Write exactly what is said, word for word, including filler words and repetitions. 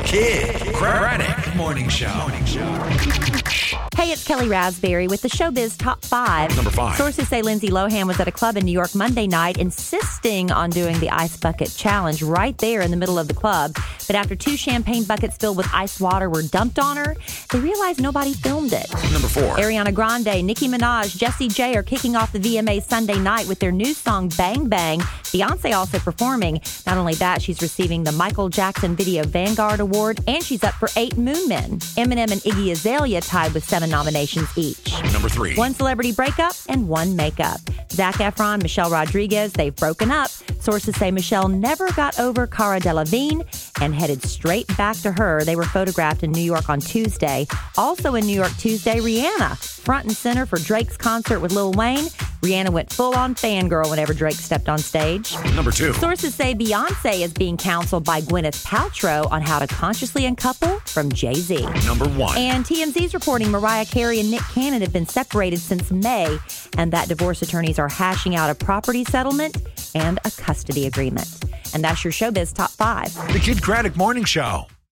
Kid Craddock Morning Show. Morning Show. Hey, it's Kelly Raspberry with the Showbiz Top five. Number five. Sources say Lindsay Lohan was at a club in New York Monday night insisting on doing the Ice Bucket Challenge right there in the middle of the club. But after two champagne buckets filled with ice water were dumped on her, they realized nobody filmed it. Number four. Ariana Grande, Nicki Minaj, Jessie J are kicking off the V M As Sunday night with their new song Bang Bang. Beyonce also performing. Not only that, she's receiving the Michael Jackson Video Vanguard Award, and she's up for eight Moon Men. Eminem and Iggy Azalea tied with seven nominations each. Number three. One celebrity breakup and one makeup. Zac Efron, Michelle Rodriguez, they've broken up. Sources say Michelle never got over Cara Delevingne and headed straight back to her. They were photographed in New York on Tuesday. Also in New York Tuesday, Rihanna, front and center for Drake's concert with Lil Wayne. Rihanna went full-on fangirl whenever Drake stepped on stage. Number two. Sources say Beyonce is being counseled by Gwyneth Paltrow on how to consciously uncouple from Jay-Z. Number one. And T M Z's reporting Mariah Carey and Nick Cannon have been separated since May, and that divorce attorneys are hashing out a property settlement and a custody agreement. And that's your Showbiz Top five. The Kid Craddock Morning Show.